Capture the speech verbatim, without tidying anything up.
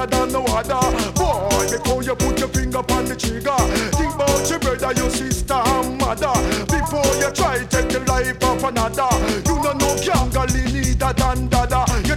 better than no other. Boy, before you put your finger on the trigger, think about your brother, your sister and mother. Before you try take the life of another, you don't know Kangali neither than dada.